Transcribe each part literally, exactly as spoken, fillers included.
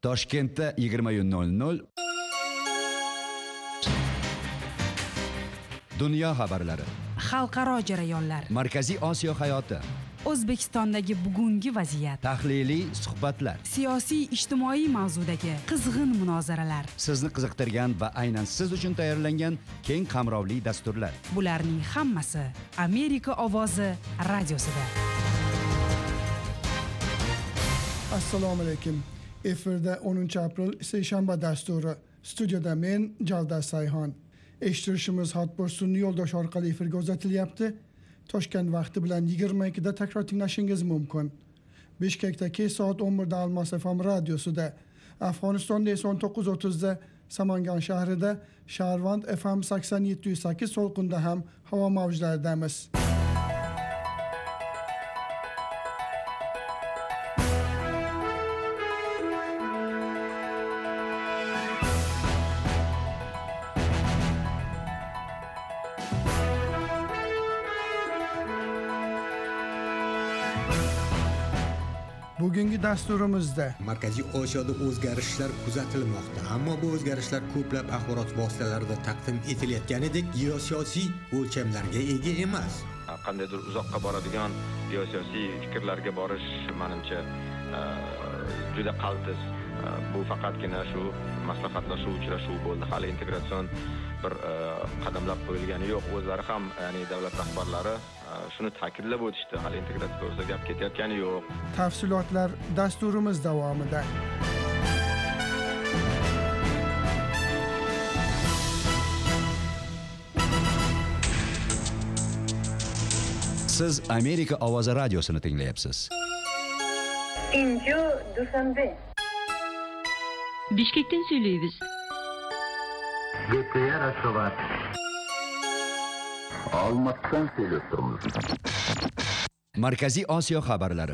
Toshkentda yigirma nol nol. Dunyo xabarlari. Xalqaro jarayonlar. Markaziy Osiyo hayoti. O'zbekistondagi bugungi vaziyat. Tahliliy suhbatlar. Siyosiy ijtimoiy mavzudagi qizg'in munozaralar. Sizni qiziqtirgan va aynan siz uchun tayyorlangan keng qamrovli dasturlar. Bularning hammasi Amerika ovozi radiosida. Assalomu alaykum. Efirda o'ninchi aprel seshanba dasturi. Studiyada men Jalda Sayxon. Eshittirishimiz Hotbir sun'iy yo'ldosh orqali efirga uzatilyapti. Toshkent vaqti bilan yigirma ikkida takror tinglashingiz mumkin. Bishkekda kech soat o'n birda Almas F M radiosida, Afg'onistonda esa o'n to'qqiz o'ttizda Samangan shahrida Sharvand F M sakson yetti nuqta sakkiz So'lqinda ham havo mavjlaridamiz. Bugungi dasturimizda Markaziy Osiyoda o'zgarishlar kuzatilmoqda, ammo bu o'zgarishlar ko'plab axborot vositalarida taqdim etilayotganidek geosiyosiy o'lchamlarga ega emas. Qandaydir uzoqqa boradigan geosiyosiy fikrlarga borish menimcha juda qaltis. Bu faqatgina shu maslahatlashuv uchrashuv bo'ldi. Hali integratsion bir qadamlar qo'yilgani yo'q. O'zlari ham, ya'ni davlat rahbarlari shuni ta'kidlab o'tishdi. Hali integratsiya to'g'risida gap ketayotgani yo'q. Tafsilotlar dasturimiz davomida. Siz Amerika ovozi radiosini tinglayapsiz. Inju Dushanbe. Bishkekdan söyleyimiz. Gepeye Raşovat. Almatdan söylüyoruz. Markaziy Osiyo xabarlari.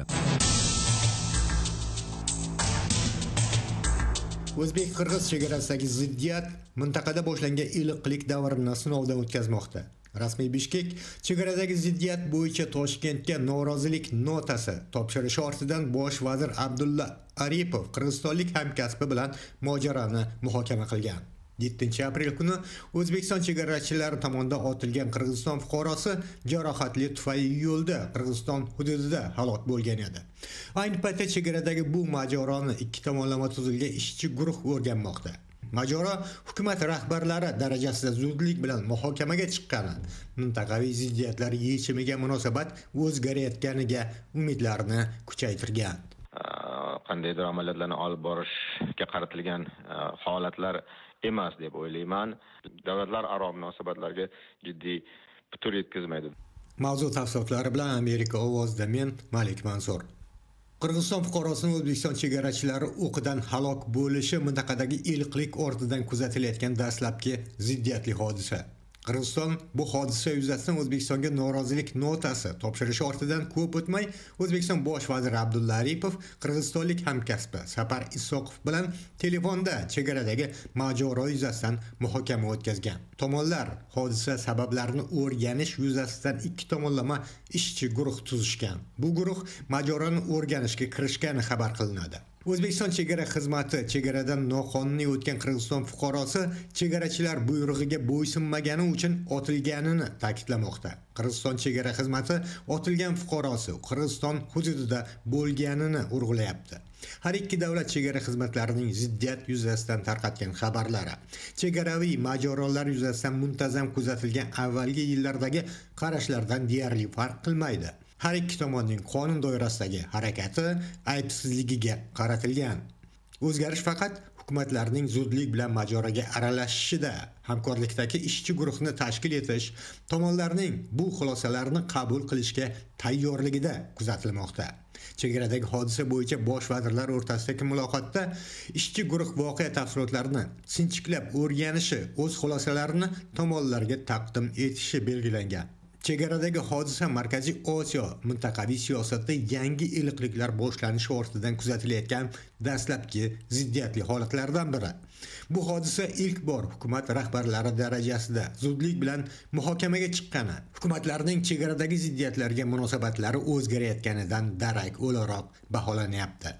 O'zbek-qirg'iz chegarasidagi ziddiyat mintaqada boshlangan iliqlik davrini sinovdan o'tkazmoqda. Rasmiy Bishkek chegaradagi ziddiyat bo'yicha Toshkentga norozilik notasi topshirishi ortidan bosh vazir Abdulla Aripov qirg'izistonlik hamkasbi bilan mojaroni muhokama qilgan. yettinchi aprel kuni O'zbekiston chegarachilari tomonidan otilgan Qirg'iziston fuqarosi jarohatli tufayli yo'lda Qirg'iziston hududida halok bo'lgan edi. Ayni paytda chegaradagi bu mojaroni ikki tomonlama tuzilgan ishchi guruh o'rganmoqda. Mojaro hukumat rahbarlari darajasida zudlik bilan muhokamaga chiqqani, mintaqaviy ziddiyatlar yechimiga munosabat o'zgarayotganiga umidlarni kuchaytirgan. Qandaydir amaliyotlarni olib borishga qaratilgan holatlar emas deb o'ylayman. Davlatlar aro munosabatlarga jiddiy putur yetkazmaydi. Mavzu tafsilotlari bilan Amerika ovozida men Malik Mansur. Qirg'iziston fuqarosining O'zbekiston chegarachilari o'qidan halok bo'lishi mintaqadagi iliqlik ortidan kuzatilayotgan dastlabki ziddiyatli hodisa. Qirg'iziston bu hodisa yuzasidan O'zbekistonga norozilik notasi topshirishi ortidan ko'p o'tmay O'zbekiston bosh vaziri Abdulla Aripov qirg'izistonlik hamkasbi Sapar Isoqov bilan telefonda chegaradagi mojaro yuzasidan muhokama o'tkazgan. Tomonlar hodisa sabablarini o'rganish yuzasidan ikki tomonlama ishchi guruh tuzishgan. Bu guruh mojaroni o'rganishga kirishgani xabar qilinadi. O'zbekiston chegara xizmati chegaradan noqonuniy o'tgan Qirg'iziston fuqarosi chegarachilar buyrug'iga bo'ysunmagani uchun otilganini ta'kidlamoqda. Qirg'iziston chegara xizmati otilgan fuqarosi Qirg'iziston hududida bo'lganini urg'ulayapti. Har ikki davlat chegara xizmatlarining ziddiyat yuzasidan tarqatgan xabarlari chegaraviy mojarolar yuzasidan muntazam kuzatilgan avvalgi yillardagi qarashlardan deyarli farq qilmaydi. Har ikki tomonning qonun doirasidagi harakati aybsizligiga qaratilgan. O'zgarish faqat hukumatlarning zudlik bilan mojaroga aralashishida, hamkorlikdagi ishchi guruhni tashkil etish, tomonlarning bu xulosalarni qabul qilishga tayyorligida kuzatilmoqda. Chegaradagi hodisa bo'yicha bosh vazirlar o'rtasidagi muloqotda ishchi guruh voqea tafsilotlarini sinchiklab o'rganishi, o'z xulosalarini tomonlarga taqdim etishi belgilangan. Chegaradagi hodisa Markaziy Osiyo mintaqaviy siyosatda yangi iliqliklar boshlanishi ortidan kuzatilayotgan dastlabki ziddiyatli holatlardan biri. Bu hodisa ilk bor hukumat rahbarlari darajasida zudlik bilan muhokamaga chiqqani, hukumatlarning chegaradagi ziddiyatlarga munosabatlari o'zgarayotganidan darak o'laroq baholanyapti.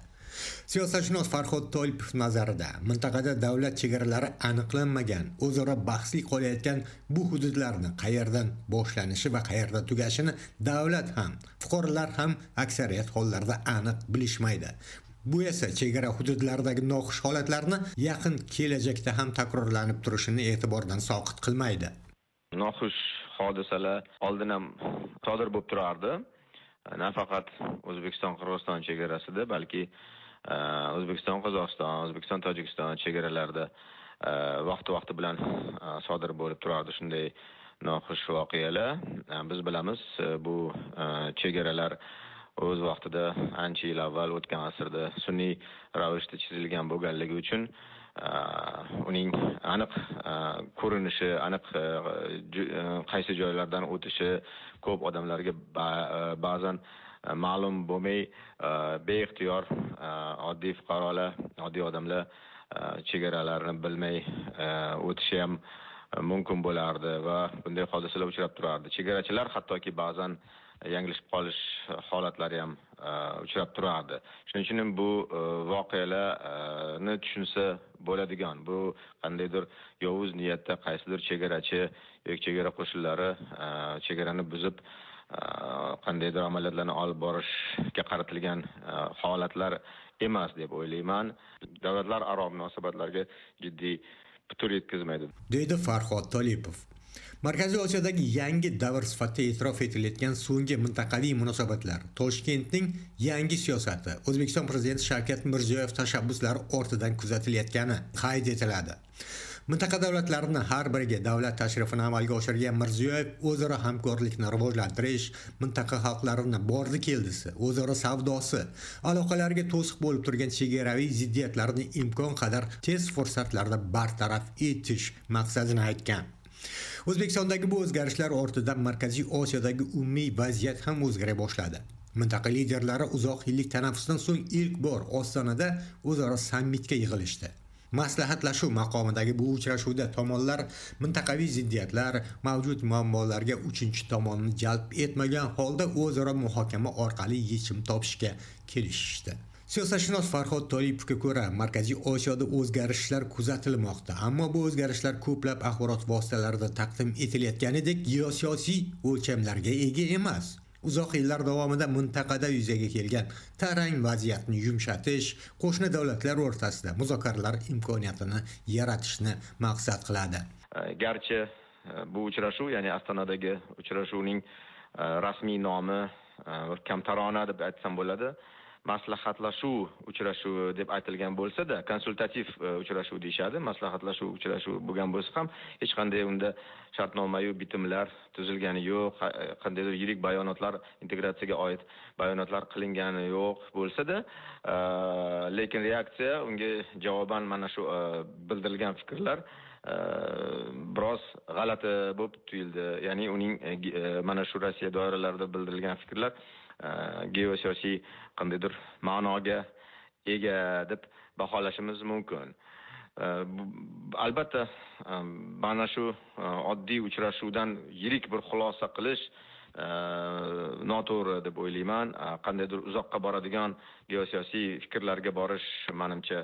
Siyosatshunos Farhod Tolipov nazarida mintaqada davlat chegaralari aniqlanmagan, o'zaro bahsli qolayotgan bu hududlarni qayerdan boshlanishi va qayerda tugashini davlat ham, fuqarolar ham aksariyat hollarda aniq bilishmaydi. Bu esa chegara hududlaridagi noxush holatlarni yaqin kelajakda ham takrorlanib turishini e'tibordan soqit qilmaydi. Noxush hodisalar oldin ham sodir bo'lib turardi. Nafaqat O'zbekiston-Qirg'iziston chegarasida, balki O'zbekiston-Qozog'iston, O'zbekiston-Tojikiston chegaralarida vaqti-vaqti bilan sodir bo'lib turardi shunday noxush voqealar. Biz bilamiz, bu chegaralar o'z vaqtida ancha yil avval o'tgan asrda sun'iy ravishda chizilgan bo'lganligi uchun uning aniq ko'rinishi, aniq qaysi joylardan o'tishi ko'p odamlarga ba'zan ma'lum bo'lmay beixtiyor oddiy fuqarolar, oddiy odamlar chegaralarni bilmay o'tishi ham mumkin bo'lardi va bunday hodisalar uchrab turardi. Chegarachilar hattoki ba'zan yanglishib qolish holatlari ham uchrab turardi. Shuning uchun bu voqealarni tushunsa bo'ladigan, bu qandaydir yovuz niyatda qaysidir chegarachi yoki chegara qo'shinlari chegarani buzib qandaydir amaliyotlarni olib borishga qaratilgan holatlar emas deb o'ylayman. Davlatlar aro munosabatlarga jiddiy putur yetkazmaydi, deydi Farhod Tolipov. Markaziy Osiyodagi yangi davr sifatida e'tirof etilayotgan so'nggi mintaqaviy munosabatlar, Toshkentning yangi siyosati, O'zbekiston prezidenti Shavkat Mirziyoyev tashabbuslari ortidan kuzatilayotgani qayd etiladi. Mintaqa davlatlarining har biriga davlat tashrifini amalga oshirgan Mirziyoyev o'zaro hamkorlikni rivojlantirish, mintaqa xalqlarini bordi-keldisi, o'zaro savdosi, aloqalarga to'siq bo'lib turgan chegaraviy ziddiyatlarni imkon qadar tez fursatlarda bartaraf etish maqsadini aytgan. O'zbekistondagi bu o'zgarishlar ortidan Markaziy Osiyodagi umumiy vaziyat ham o'zgara boshladi. Mintaqa liderlari uzoq yillik tanaffusdan so'ng ilk bor Ostonada o'zaro sammitga yig'ilishdi. Maslahatlashuv maqomidagi bu uchrashuvda tomonlar mintaqaviy ziddiyatlar, mavjud muammolarga uchinchi tomonni jalb etmagan holda o'zaro muhokama orqali yechim topishga kelishishdi. Siyosatshunos Farhod Tolipovga ko'ra, Markaziy Osiyoda o'zgarishlar kuzatilmoqda, ammo bu o'zgarishlar ko'plab axborot vositalarida taqdim etilayotganidek geosiyosiy o'lchamlarga ega emas. Uzoq yillar davomida mintaqada yuzaga kelgan tarang vaziyatni yumshatish, qo'shni davlatlar o'rtasida muzokaralar imkoniyatini yaratishni maqsad qiladi. Garchi bu uchrashuv, ya'ni Ostonadagi uchrashuvning rasmiy nomi kamtarona deb aytsam bo'ladi, maslahatlashuv uchrashuvi deb aytilgan bo'lsa-da, konsultativ uchrashuv deyshadi. Maslahatlashuv uchrashuvi bo'lgan bo'lsa ham hech qanday unda shartnoma-yu bitimlar tuzilgani yo'q, qandaydir yirik bayonotlar, integratsiyaga oid bayonotlar qilingani yo'q bo'lsa-da, lekin reaksiya unga javoban mana shu bildirilgan fikrlar biroz g'alati bo'lib tuyuldi. Ya'ni uning mana shu Rossiya doiralarida bildirilgan fikrlar geosiyosiy qandaydir ma'noga ega deb baholashimiz mumkin. Albatta mana shu oddiy uchrashuvdan yirik bir xulosa qilish noto'g'ri deb o'ylayman. Qandaydir uzoqqa boradigan geosiyosiy fikrlarga borish menimcha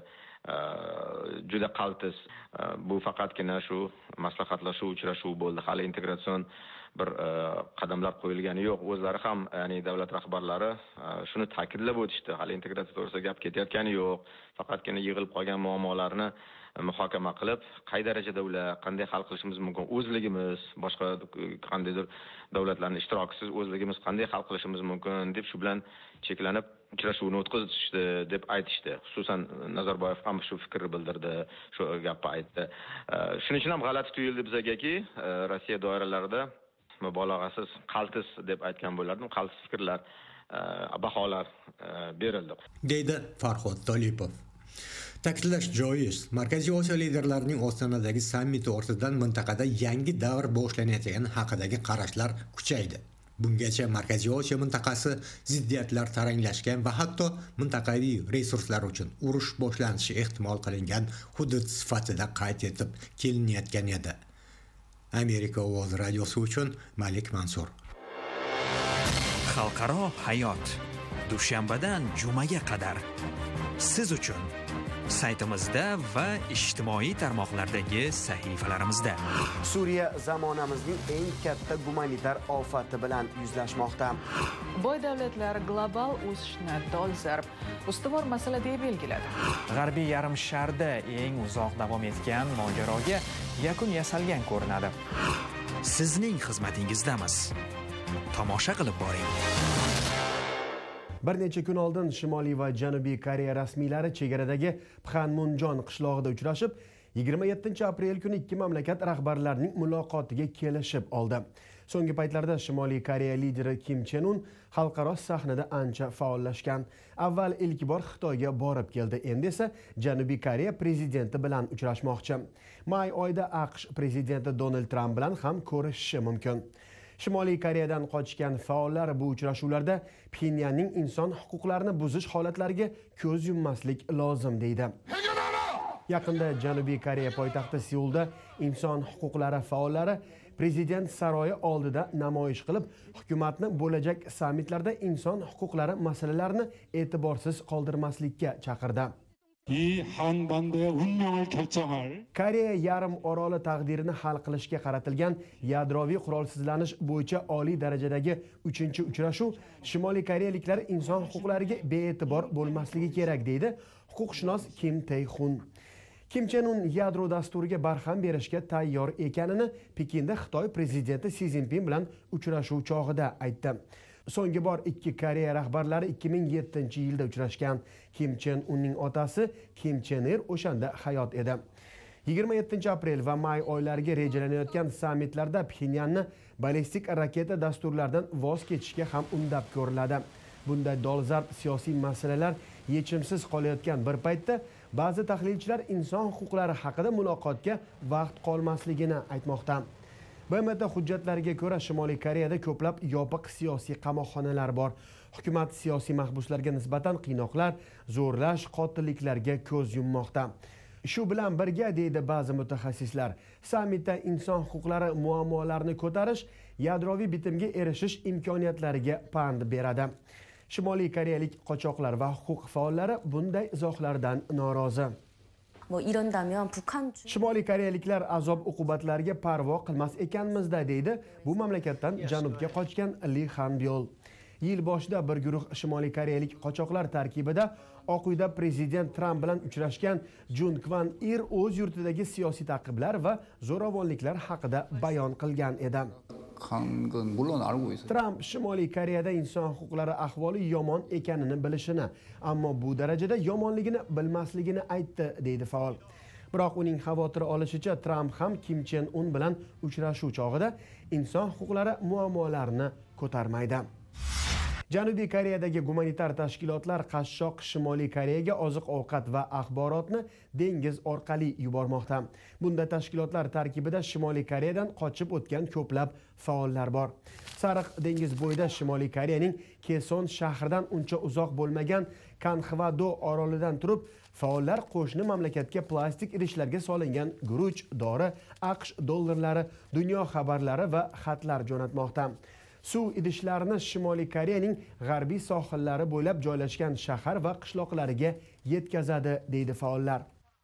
juda qaltis. Bu faqatgina shu maslahatlashuv uchrashuv bo'ldi. Hali integratsion bir qadamlar qo'yilgani yo'q. O'zlari ham, ya'ni davlat rahbarlari shuni ta'kidlab o'tishdi. Hali integratsiya to'g'risida gap ketayotgani yo'q. Faqatgina yig'ilib qolgan muammolarni muhokama qilib, qay darajada ular qanday hal qilishimiz mumkin, o'zligimiz, boshqa qandaydir davlatlarning ishtirokisiz o'zligimiz qanday hal qilishimiz mumkin deb shu bilan cheklanib uchrashuvni o'tkazishdi deb aytishdi. Xususan Nazarboyev ham shu fikrni bildirdi, shu gapni aytdi. Shuning uchun ham g'alati tuyuldi bizagaki, Rossiya doiralarida mubolag'asiz, qaltis deb aytgan bo'lardim, qaltis fikrlar, baholar berildi, deydi Farhod Tolipov. Ta'kidlash joiz, Markaziy Osiyo liderlarining Ostonadagi sammiti ortidan mintaqada yangi davr boshlanayotgani haqidagi qarashlar kuchaydi. Bungacha Markaziy Osiyo mintaqasi ziddiyatlar taranglashgan va hatto mintaqaviy resurslar uchun urush boshlanishi ehtimol qilingan hudud sifatida qayd etib kelinayotgan edi. Amerika ovozi radiosi uchun Malik Mansur. Xalqaro hayot. Dushanbadan jumaga qadar siz uchun saytimizda va ijtimoiy tarmoqlardagi sahifalarimizda. Suriya zamonamizning eng katta gumanitar ofati bilan yuzlashmoqda. Boy davlatlar global o'sishni dolzarb ustuvor masala deb belgiladi. G'arbiy yarim sharda eng uzoq davom etgan mojaroga yakun yasalgan ko'rinadi. Sizning xizmatingizdamiz. Tomosha qilib boring. Bir necha kun oldin Shimoliy va Janubiy Koreya rasmiylari chegaradagi Pxanmunjon qishlog'ida uchrashib, yigirma yettinchi aprel kuni ikki mamlakat rahbarlarining muloqotiga kelishib oldi. So'nggi paytlarda Shimoliy Koreya lideri Kim Chen Un xalqaro sahnada ancha faollashgan. Avval ilk bor Xitoyga borib keldi, endi esa Janubiy Koreya prezidenti bilan uchrashmoqchi. May oyida AQSh prezidenti Donald Trump bilan ham ko'rishishi mumkin. Shimoliy Koreyadan qochgan faollar bu uchrashuvlarda Pxenyanning inson huquqlarini buzish holatlariga ko'z yummaslik lozim deydi. Yaqinda Janubiy Koreya poytaxti Seulda inson huquqlari faollari prezident saroyi oldida namoyish qilib, hukumatni bo'lajak sammitlarda inson huquqlari masalalarini e'tiborsiz qoldirmaslikka chaqirdi. Koreya yarim oroli taqdirini hal qilishga qaratilgan yadroviy qurolsizlanish bo'yicha oliy darajadagi uchinchi uchrashuv Shimoliy koreyaliklar inson huquqlariga bee'tibor bo'lmasligi kerak deydi huquqshunos Kim Tae-hun. Kim Chen Un yadro dasturiga barham berishga tayyor ekanini Pekinda Xitoy prezidenti Si Zinpin bilan uchrashuv chog'ida aytdi. So'nggi bor ikki Koreya rahbarlari ikki ming yettinchi yilda uchrashgan. Kim Chen Unning otasi Kim Chen Ir o'shanda hayot edi. yigirma yettinchi aprel va may oylariga rejalanayotgan sammitlarda Pxenyanni ballistik raketa dasturlaridan voz kechishga ham undab ko'riladi. Bunday dolzarb siyosiy masalalar yechimsiz qolayotgan bir paytda ba'zi tahlilchilar inson huquqlari haqida muloqotga vaqt qolmasligini aytmoqda. B M T hujjatlariga ko'ra Shimoliy Koreyada ko'plab yopiq siyosiy qamoqxonalar bor. Hukumat siyosiy mahbuslarga nisbatan qiynoqlar, zo'rlash, qotilliklarga ko'z yummoqda. Shu bilan birga deydi ba'zi mutaxassislar, sammitda inson huquqlari muammolarini ko'tarish yadroviy bitimga erishish imkoniyatlariga pand beradi. Shimoliy koreyalik qochoqlar va huquq faollari bunday izohlardan norozi. Shimoliy koreyaliklar azob uqubatlarga parvo qilmas ekanmizda deydi bu mamlakatdan janubga qochgan Li Han-byol. Yil boshida bir guruh Shimoliy koreyalik qochoqlar tarkibida Oq uyda prezident Trump bilan uchrashgan Jun Kwan-ir o'z yurtidagi siyosiy ta'qiblar va zo'ravonliklar haqida bayon qilgan edi. Trump Shimoliy Koreyada inson huquqlari ahvoli yomon ekanini bilishini, ammo bu darajada yomonligini bilmasligini aytdi deydi faol. Biroq uning xavotiri olishicha Trump ham Kim Chen Un bilan uchrashuv chog'ida inson huquqlari muammolarini ko'tarmaydi. Janubiy Koreyadagi gumanitar tashkilotlar qashshoq Shimoliy Koreyaga oziq-ovqat va axborotni dengiz orqali yubormoqda. Bunda tashkilotlar tarkibida Shimoliy Koreyadan qochib o'tgan ko'plab faollar bor. Sariq dengiz bo'yida Shimoliy Koreyaning Keson shahridan uncha uzoq bo'lmagan Kanhvado orolidan turib, faollar qo'shni mamlakatga plastik idishlarga solingan guruch, dori, AQSh dollarlari, dunyo xabarlari va xatlar jo'natmoqda. Suv idishlarini Shimoliy Koreyaning g'arbiy sohillari bo'ylab joylashgan shahar va qishloqlariga yetkazadi deydi faollar.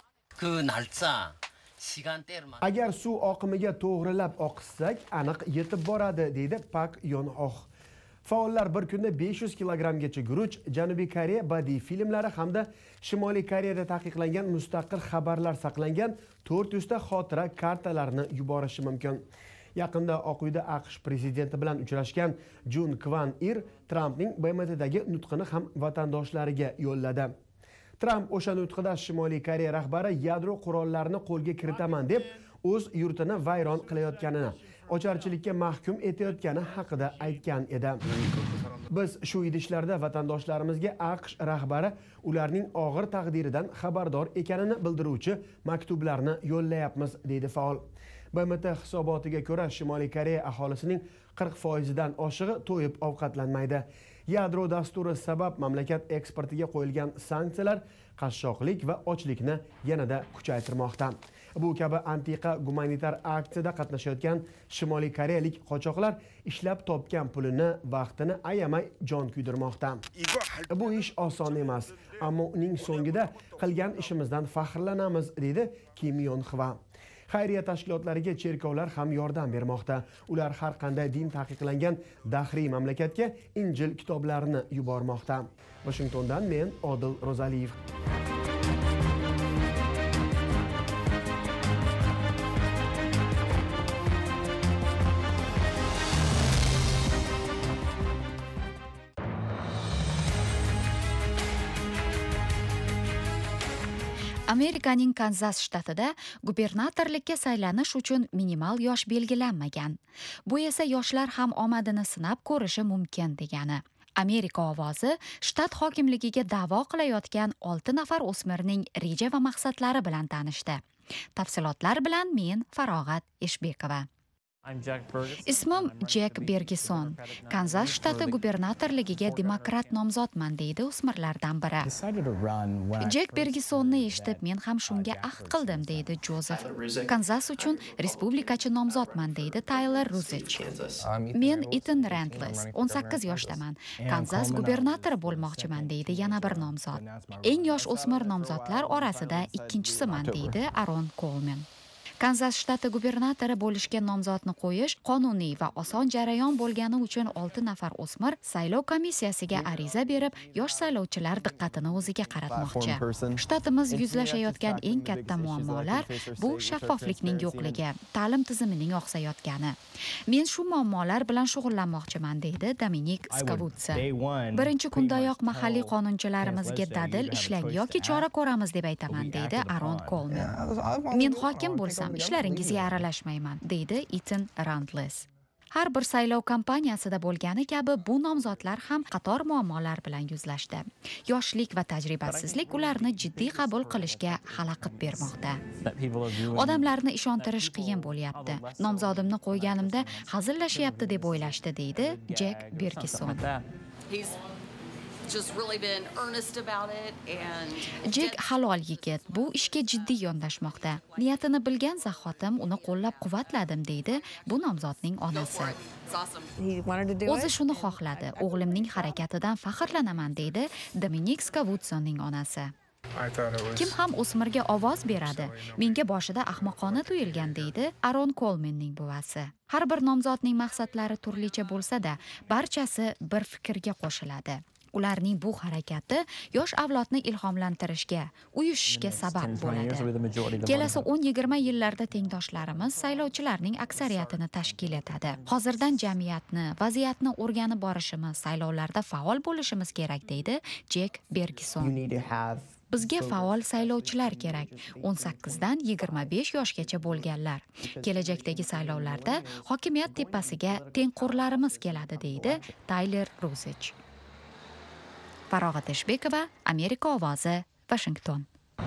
Agar suv oqimiga to'g'rilab oqizsak, aniq yetib boradi deydi Pak Yon-oh. Faollar bir kunda besh yuz kilogrammgacha guruch, Janubiy Koreya badiiy filmlari hamda Shimoliy Koreyada taqiqlangan mustaqil xabarlar saqlangan to'rt yuz ta xotira kartalarini yuborishi mumkin. Yaqinda Oq uyda AQSh prezidenti bilan uchrashgan Jun Kwan-ir Trumpning B M T'dagi nutqini ham vatandoshlariga yo'lladi. Trump o'sha nutqida Shimoliy Koreya rahbari yadro qurollarini qo'lga kiritaman deb o'z yurtini vayron qilayotganini, ocharchilikka mahkum etayotgani haqida aytgan edi. Biz shu idishlarda vatandoshlarimizga AQSh rahbari ularning og'ir taqdiridan xabardor ekanini bildiruvchi maktublarni yo'llayapmiz deydi faol. B M T hisobotiga ko'ra Shimoliy Koreya aholisining qirq foizidan oshig'i to'yib ovqatlanmaydi. Yadro dasturi sabab mamlakat eksportiga qo'yilgan sanksiyalar qashshoqlik va ochlikni yanada kuchaytirmoqda. Bu kabi antiqa gumanitar aksiyada qatnashayotgan Shimoliy koreyalik qochoqlar ishlab topgan pulini, vaqtini ayamay jon kuydirmoqda. Bu ish oson emas, ammo uning so'ngida qilgan ishimizdan faxrlanamiz, deydi Kim Yon Hwa. Xayriya tashkilotlariga cherkovlar ham yordam bermoqda. Ular har qanday din taqiqlangan dahriy mamlakatga Injil kitoblarini yubormoqda. Washingtondan men Odil Rozaliyev. Amerikaning Kanzas shtatida gubernatorlikka saylanish uchun minimal yosh belgilanmagan. Bu esa yoshlar ham omadini sinab ko'rishi mumkin degani. Amerika ovozi shtat hokimligiga da'vo qilayotgan olti nafar o'smirning reja va maqsadlari bilan tanishdi. Tafsilotlar bilan men Farog'at Eshbekova. Ismim Jek Bergison. Kanzas shtati gubernatorligiga demokrat nomzodman, deydi o'smirlardan biri. Jek Bergisonni eshitib men ham shunga ahd qildim, deydi Joseph. Kanzas uchun respublikachi nomzodman, deydi Tyler Ruzich. Men Ethan Randles, o'n sakkiz yoshdaman. Kanzas gubernatori bo'lmoqchiman, deydi yana bir nomzod. Eng yosh o'smir nomzodlar orasida ikkinchisiman, deydi Aaron Coleman. Kanzas shtati gubernatori bo'lishga nomzodni qo'yish qonuniy va oson jarayon bo'lgani uchun olti nafar o'smir saylov komissiyasiga ariza berib, yosh saylovchilar diqqatini o'ziga qaratmoqchi. Shtatimiz yuzlashayotgan eng katta muammolar bu shaffoflikning yo'qligi, ta'lim tizimining oqsayotgani. Men shu muammolar bilan shug'ullanmoqchiman, deydi Dominik Skavutsa. Birinchi kundayoq mahalliy qonunchilarimizga dadil ishlang yoki chora ko'ramiz deb aytaman, deydi Aaron Coleman. Men hokim bo'lsam ishlaringizga aralashmayman, deydi Ethan Randles. Har bir saylov kampaniyasida bo'lgani kabi bu nomzodlar ham qator muammolar bilan yuzlashdi. Yoshlik va tajribasizlik ularni jiddiy qabul qilishga xalaqit bermoqda. Odamlarni ishontirish qiyin bo'lyapti. Nomzodimni qo'yganimda hazillashyapti deb o'ylashdi, deydi Jek Bergison. Jek halol yigit, bu ishga jiddiy yondashmoqda. Niyatini bilgan zahotim uni qo'llab-quvvatladim, deydi bu nomzodning onasi. O'zi shuni xohladi. O'g'limning harakatidan faxrlanaman, deydi Dominik Skavutsonning onasi. Kim ham o'smirga ovoz beradi? Menga boshida ahmoqona tuyulgan, deydi Aaron Colemanning buvasi. Har bir nomzodning maqsadlari turlicha bo'lsa-da, barchasi bir fikrga qo'shiladi. Ularning bu harakati yosh avlodni ilhomlantirishga, uyushishga sabab bo'ladi. Kelasi o'n yigirma yillarda tengdoshlarimiz saylovchilarning aksariyatini tashkil etadi. Hozirdan jamiyatni, vaziyatni o'rganib borishimiz, saylovlarda faol bo'lishimiz kerak, deydi Jek Bergison. Bizga faol saylovchilar kerak. o'n sakkizdan yigirma besh yoshgacha bo'lganlar. Kelajakdagi saylovlarda hokimiyat tepasiga tengqurlarimiz keladi, deydi Tyler Ruzich. Farog'at Eshbekova, Amerika ovozi, Washington.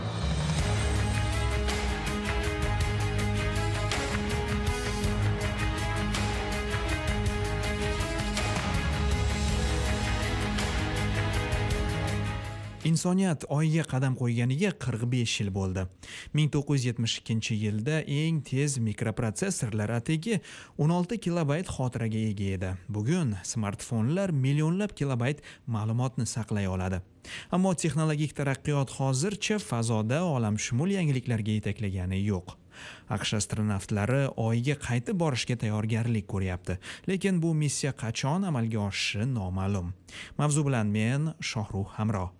Insoniyat oyga qadam qo'yganiga qirq besh yil bo'ldi. ming to'qqiz yuz yetmish ikkinchi yilda eng tez mikroprotsessorlar atigi o'n olti kilobayt xotiraga ega edi. Bugun smartfonlar millionlab kilobayt ma'lumotni saqlay oladi. Ammo texnologik taraqqiyot hozircha fazoda olamshumul yangiliklarga yetaklagani yo'q. AQSh astronavtlari oyga qaytib borishga tayyorgarlik ko'ryapti, lekin bu missiya qachon amalga oshishi noma'lum. Mavzu bilan men Shohruh Hamro.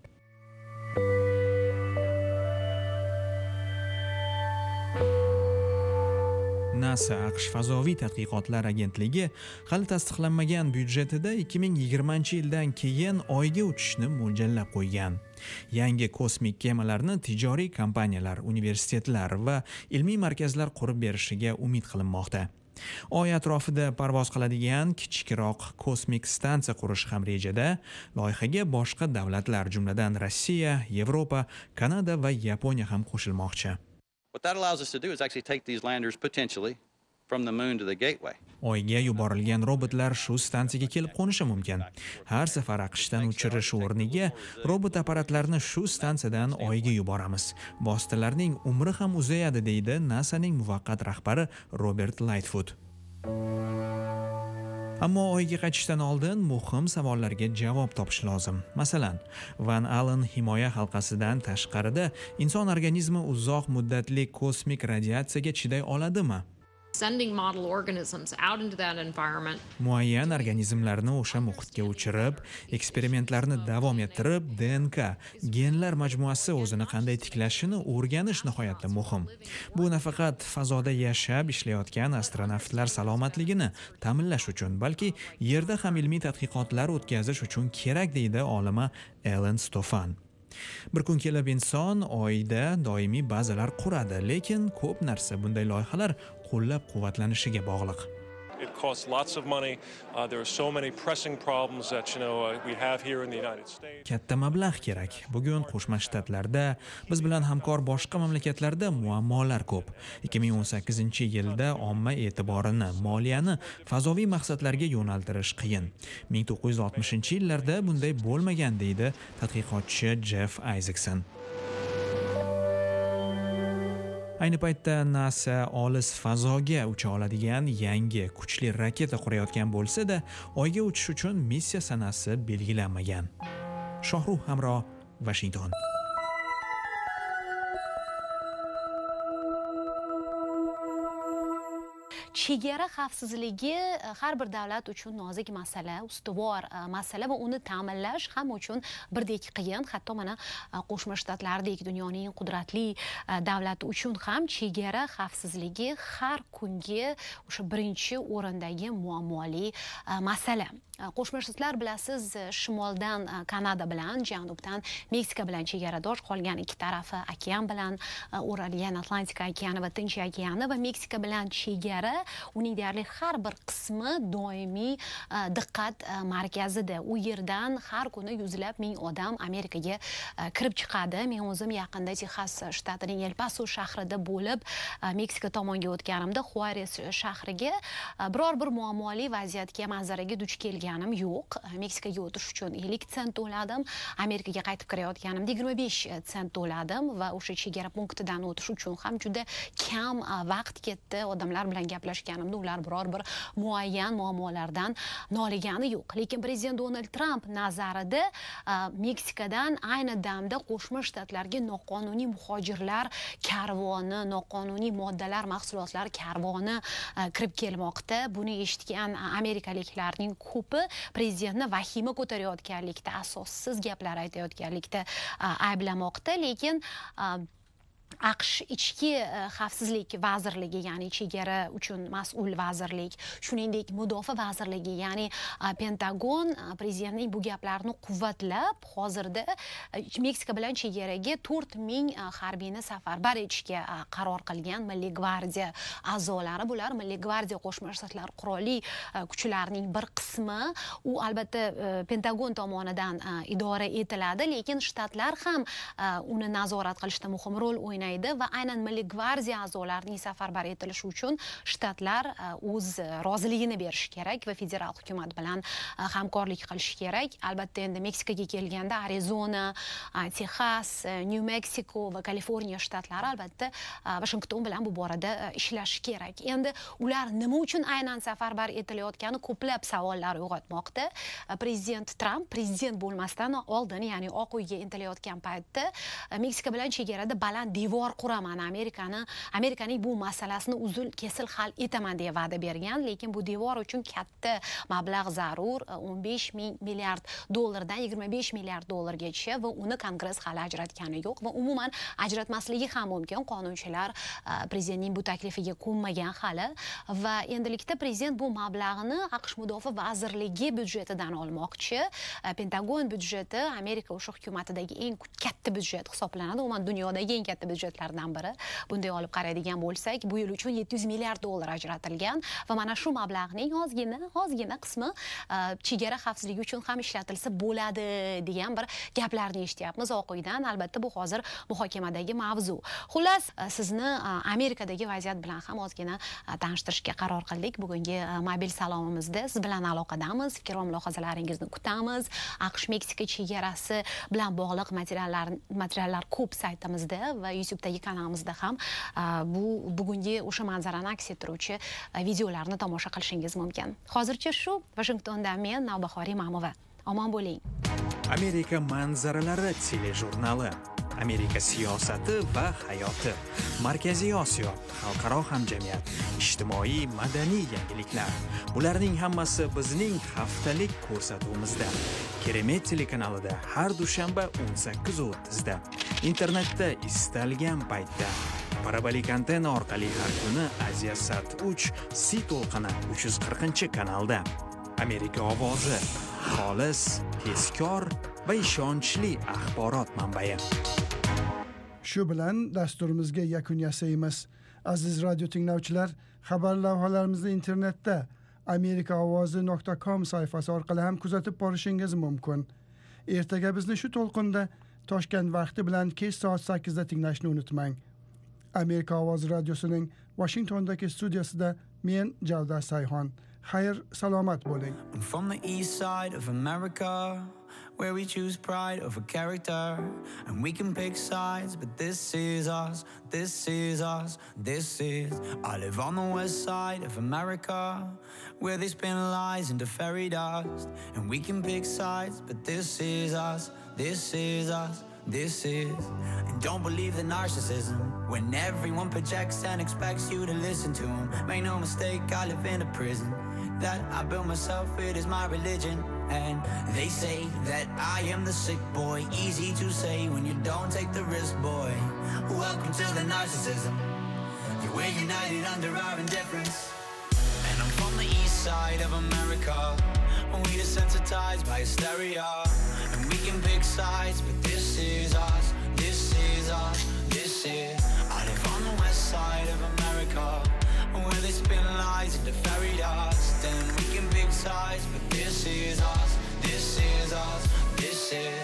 NASA AQSh fazoviy tadqiqotlar agentligi hali tasdiqlanmagan byudjetida ikki ming yigirmanchi yildan keyin oyga uchishni mo'ljallab qo'ygan. Yangi kosmik kemalarni tijoriy kompaniyalar, universitetlar va ilmiy markazlar qurib berishiga umid qilinmoqda. Oy atrofida parvoz qiladigan kichikroq kosmik stansiya qurish ham rejada. Loyihaga boshqa davlatlar, jumladan Rossiya, Yevropa, Kanada va Yaponiya ham qo'shilmoqchi. What that allows us to do is actually take these landers potentially from the moon to the gateway. Oyga yuborilgan robotlar shu stansiyaga kelib qo'nishi mumkin. Har safar AQShdan uchirish o'rniga robot apparatlarni shu stansiyadan Oyga yuboramiz. Vositalarning umri ham uzayadi, deydi NASAning muvaqqat rahbari Robert Lightfoot. Ammo Oyga qaytishdan oldin muhim savollarga javob topish lozim. Masalan, Van Allen himoya halqasidan tashqarida inson organizmi uzoq muddatli kosmik radiatsiyaga chiday oladimi? Sending model organisms out into that environment. Muayyan organizmlarni o'sha muhitga uchirib, eksperimentlarni davom ettirib, D N K, genlar majmuasi o'zini qanday tiklashini o'rganish nihoyatda muhim. Bu nafaqat fazoda yashab ishlayotgan astronavtlar salomatligini ta'minlash uchun, balki Yerda ham ilmiy tadqiqotlar o'tkazish uchun kerak, deydi olima Ellen Stofan. Bir kun kelib inson Oyda doimiy bazalar quradi, lekin ko'p narsa bunday loyihalar qo'llab-quvvatlanishiga bog'liq. It costs lots of money. Uh, there are so many pressing problems that you know uh, we have here in the United States. Katta mablag' kerak. Bugun Qo'shma Shtatlarda, biz bilan hamkor boshqa mamlakatlarda muammolar ko'p. ikki ming o'n sakkizinchi yilda omma e'tiborini, moliyani fazoviy maqsadlarga yo'naltirish qiyin. ming to'qqiz yuz oltmishinchi yillarda bunday bo'lmagan, deydi tadqiqotchi Jeff Isaacson. Ayni paytda NASA olis fazoga ucha oladigan yangi kuchli raketa qurayotgan bo'lsa-da, Oyga uchish uchun missiya sanasi belgilanmagan. Shohruh Hamro, Washington. Chegara xavfsizligi har bir davlat uchun nozik masala, ustuvor masala va uni ta'minlash ham uchun birdek qiyin. Hatto mana Qo'shma Shtatlardek dunyoning qudratli davlati uchun ham chegara xavfsizligi har kungi o'sha birinchi o'rindagi muammoli masala. Qo'shma Shtatlar bilasiz, shimoldan Kanada bilan, janubdan Meksika bilan chegaradosh, qolgan ikki tarafi okean bilan o'ralgan Atlantika okeani va Tinch okeani va Meksika bilan chegara uning deyarli har bir qismi doimiy diqqat markazida. U yerdan har kuni yuzlab ming odam Amerikaga kirib chiqadi. Men o'zim yaqinda Texas shtatining El Paso shahrida bo'lib, Meksika tomonga o'tganimda Juarez shahriga biror bir muammoli vaziyatga, manzaraga duch kelganim yo'q. Meksikaga o'tish uchun ellik sent to'ladim, Amerikaga qaytib kirayotganimda yigirma besh sent to'ladim va o'sha chegara punktidan o'tish uchun ham juda kam vaqt ketdi. Odamlar bilan gaplashganimda ular biror bir muayyan muammolardan noligani yo'q. Lekin prezident Donald Trump nazarida Meksikadan ayni damda Qo'shma Shtatlarga noqonuniy muhojirlar karvoni, noqonuniy moddalar, mahsulotlar karvoni kirib kelmoqda. Buni eshitgan amerikaliklarning ko'pi prezidentni vahima ko'tarayotganlikda, asossiz gaplar aytayotganlikda ayblamoqda. Lekin AQSh ichki xavfsizlik vazirligi, ya'ni chegara uchun mas'ul vazirlik, shuningdek mudofaa vazirligi, ya'ni Pentagon prezidentning bu gaplarini quvvatlab, hozirda Meksika bilan chegaraga to'rt ming harbiyni safarbar etishga qaror qilgan. Milliy gvardiya a'zolari bular. Milliy gvardiya Qo'shma Shtatlar qurolli kuchlarining bir qismi. U albatta Pentagon tomonidan idora etiladi, lekin shtatlar ham uni nazorat qilishda muhim rol o'ynaydi. Va aynan Milliy gvardiya a'zolarining safarbar etilishi uchun shtatlar o'z roziligini berish kerak va federal hukumat bilan hamkorlik qilish kerak. Albatta endi Meksikaga kelganda Arizona, Texas, New Mexico va Kaliforniya shtatlari albatta Washington bilan bu borada ishlash kerak. Endi ular nima uchun aynan safarbar etilayotgani ko'plab savollar uyg'otmoqda. Prezident Trump prezident bo'lmasdan oldin, ya'ni Oq uyga intilayotgan paytda Meksika bilan chegarada baland devor quraman, Amerikani Amerikaning bu masalasini uzun kesil hal etaman deb va'da bergan, lekin bu devor uchun katta mablag' zarur, o'n besh ming milliard dollardan yigirma besh milliard dollargacha, va uni Kongress hali ajratgani yo'q va umuman ajratmasligi ham mumkin. Qonunchilar prezidentning bu taklifiga ko'nmagan hali va endilikda prezident bu mablag'ni AQSh mudofaa vazirligi byudjetidan olmoqchi. Pentagon byudjeti Amerika o'sha hukumatidagi eng katta byudjet hisoblanadi. Umuman dunyodagi eng katta byudjet hujjatlaridan biri. Bunday olib qaraydigan bo'lsak, bu yil uchun yetti yuz milliard dollar ajratilgan va mana shu mablag'ning ozgina, ozgina qismi chegara xavfsizligi uchun ham ishlatilsa bo'ladi degan bir gaplarni eshityapmiz Oq uydan. Albatta bu hozir muhokamadagi mavzu. Xullas, sizni Amerikadagi vaziyat bilan ham ozgina tanishtirishga qaror qildik. Bugungi mobil salomimizda siz bilan aloqadamiz. Fikr va mulohazalaringizni kutamiz. AQSh Meksika chegarasi bilan bog'liq materiallar materiallar ko'p saytimizda va YouTube'dagi kanalimizda ham bu bugungi o'sha manzarani aks ettiruvchi videolarni tomosha qilishingiz mumkin. Hozircha shu. Washingtondan men Navbahor Imamova. Omon bo'ling. Amerika manzaralari telejurnali. Amerika siyosati va hayoti. Markaziy Osiyo, xalqaro hamjamiyat, ijtimoiy madaniy yangiliklar. Bularning hammasi bizning haftalik ko'rsatuvimizda. Keremet telekanalida har dushanba o'n sakkiz o'ttiz da. Internetda istalgan paytda. Parabolik antenna orqali har kuni Aziyasat uch Si to'lqini uch yuz qirqinchi kanalda. Amerika ovozi, xolis, tezkor va ishonchli axborot manbai. Shu bilan dasturimizga yakun yasaymiz. Aziz radio tinglovchilar, xabar lavhalarimizni internetda amerika ovozi nuqta com sayfasi orqali ham kuzatib borishingiz mumkin. Ertaga bizni shu to'lqinda Toshkent vaqti bilan kech soat sakkizda tinglashni unutmang. Amerika ovozi radiosining Washingtondagi studiyasida men Javdar Sayhon. Xayr, salomat bo'ling. I'm from the east side of America, where we choose pride over character, and we can pick sides, but this is us, this is us, this is. I live on the west side of America, where they spin lies into fairy dust, and we can pick sides, but this is us, this is us, this is. And don't believe the narcissism, when everyone projects and expects you to listen to them. Make no mistake, I live in a prison that I built myself, it is my religion. And they say that I am the sick boy, easy to say when you don't take the risk, boy. Welcome to the narcissism, we're united under our indifference. And I'm from the east side of America, we desensitized by hysteria, and we can pick sides, but this is us, this is us, this is. I live on the west side of America, where they spin lies into fairy dust, and we can pick sides, but this is us, this is us, this is.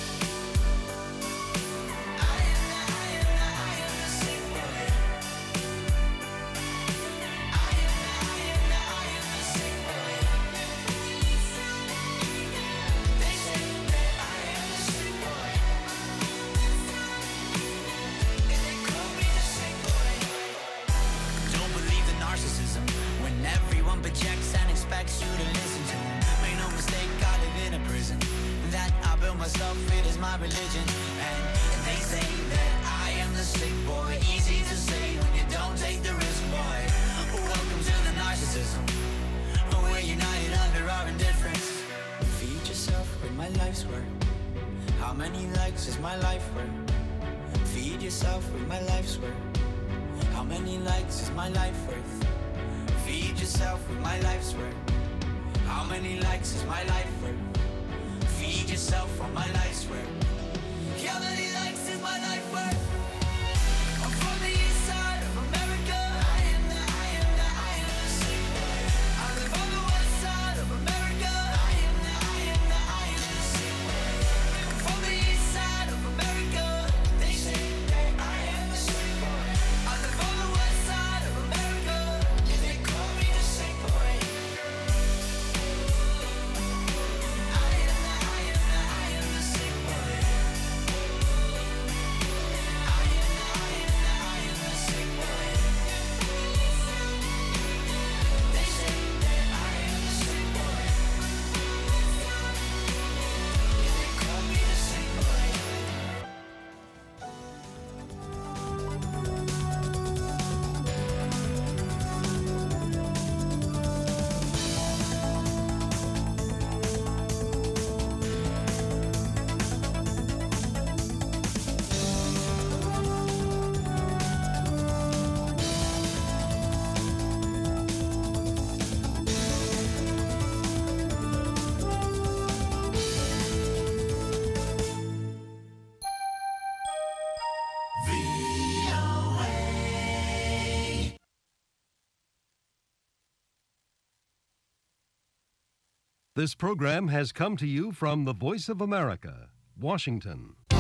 Projects and expects you to listen to him. Make no mistake, I live in a prison that I built myself, it is my religion. And they say that I am the sick boy, easy to say when you don't take the risk, boy. Welcome to the narcissism, we're united under our indifference. Feed yourself with my life's work. How many likes is my life worth? Feed yourself with my life's work. How many likes is my life worth? Feed yourself with my life's work. How many likes is my life worth? Feed yourself on my life's work. How many likes is my life worth? I'm from the east side of America. I am the, I am the, I am the sick boy. I live on the west side of America. I am the, I am the, I am the sick boy. I'm from the east side of America. They say that I am the sick boy. I live on the west side of America. This program has come to you from the Voice of America, Washington.